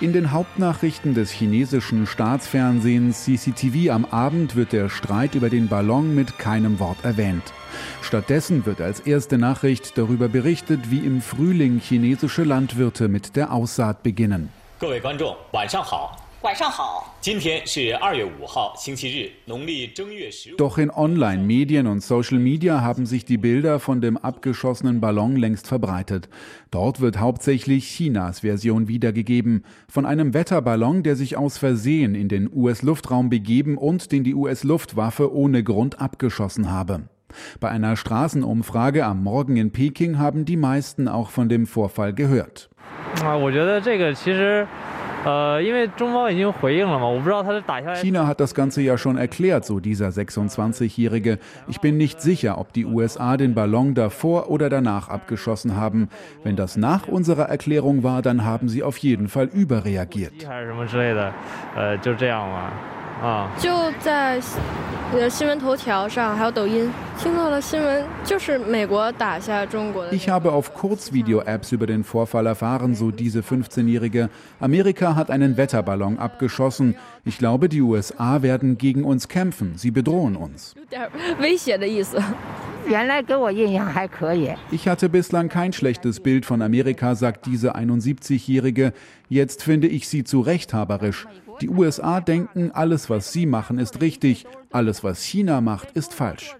In den Hauptnachrichten des chinesischen Staatsfernsehens CCTV am Abend wird der Streit über den Ballon mit keinem Wort erwähnt. Stattdessen wird als erste Nachricht darüber berichtet, wie im Frühling chinesische Landwirte mit der Aussaat beginnen. Doch in Online-Medien und Social Media haben sich die Bilder von dem abgeschossenen Ballon längst verbreitet. Dort wird hauptsächlich Chinas Version wiedergegeben. Von einem Wetterballon, der sich aus Versehen in den US-Luftraum begeben und den die US-Luftwaffe ohne Grund abgeschossen habe. Bei einer Straßenumfrage am Morgen in Peking haben die meisten auch von dem Vorfall gehört. China hat das Ganze ja schon erklärt, so dieser 26-Jährige. Ich bin nicht sicher, ob die USA den Ballon davor oder danach abgeschossen haben. Wenn das nach unserer Erklärung war, dann haben sie auf jeden Fall überreagiert. Ich habe auf Kurzvideo-Apps über den Vorfall erfahren, so diese 15-Jährige. Amerika hat einen Wetterballon abgeschossen. Ich glaube, die USA werden gegen uns kämpfen. Sie bedrohen uns. Ich hatte bislang kein schlechtes Bild von Amerika, sagt diese 71-Jährige. Jetzt finde ich sie zu rechthaberisch. Die USA denken, alles, was sie machen, ist richtig. Alles, was China macht, ist falsch.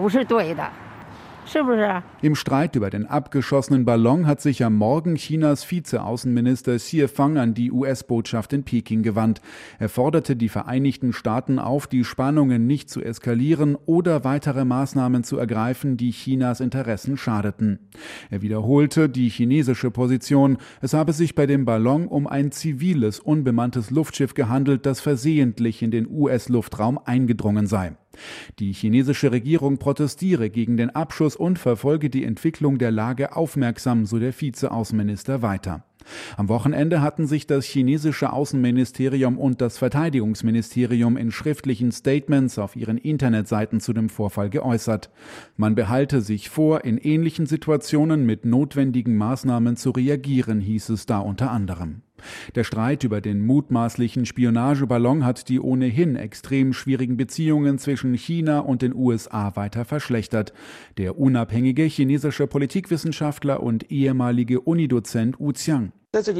Im Streit über den abgeschossenen Ballon hat sich am Morgen Chinas Vizeaußenminister Xie Fang an die US-Botschaft in Peking gewandt. Er forderte die Vereinigten Staaten auf, die Spannungen nicht zu eskalieren oder weitere Maßnahmen zu ergreifen, die Chinas Interessen schadeten. Er wiederholte die chinesische Position, es habe sich bei dem Ballon um ein ziviles, unbemanntes Luftschiff gehandelt, das versehentlich in den US-Luftraum eingedrungen sei. Die chinesische Regierung protestiere gegen den Abschuss und verfolge die Entwicklung der Lage aufmerksam, so der Vizeaußenminister weiter. Am Wochenende hatten sich das chinesische Außenministerium und das Verteidigungsministerium in schriftlichen Statements auf ihren Internetseiten zu dem Vorfall geäußert. Man behalte sich vor, in ähnlichen Situationen mit notwendigen Maßnahmen zu reagieren, hieß es da unter anderem. Der Streit über den mutmaßlichen Spionageballon hat die ohnehin extrem schwierigen Beziehungen zwischen China und den USA weiter verschlechtert. Der unabhängige chinesische Politikwissenschaftler und ehemalige Unidozent Wu Qiang.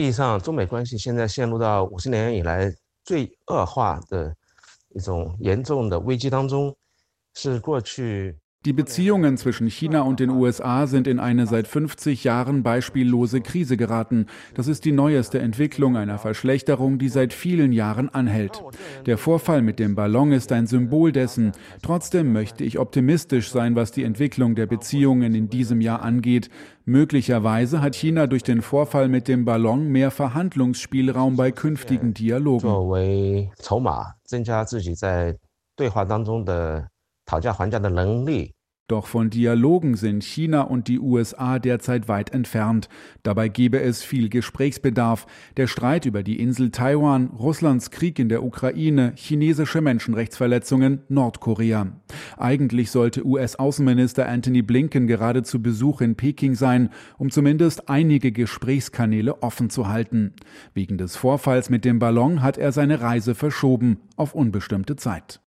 Die Beziehungen zwischen China und den USA sind in eine seit 50 Jahren beispiellose Krise geraten. Das ist die neueste Entwicklung einer Verschlechterung, die seit vielen Jahren anhält. Der Vorfall mit dem Ballon ist ein Symbol dessen. Trotzdem möchte ich optimistisch sein, was die Entwicklung der Beziehungen in diesem Jahr angeht. Möglicherweise hat China durch den Vorfall mit dem Ballon mehr Verhandlungsspielraum bei künftigen Dialogen. Doch von Dialogen sind China und die USA derzeit weit entfernt. Dabei gebe es viel Gesprächsbedarf. Der Streit über die Insel Taiwan, Russlands Krieg in der Ukraine, chinesische Menschenrechtsverletzungen, Nordkorea. Eigentlich sollte US-Außenminister Antony Blinken gerade zu Besuch in Peking sein, um zumindest einige Gesprächskanäle offen zu halten. Wegen des Vorfalls mit dem Ballon hat er seine Reise verschoben auf unbestimmte Zeit.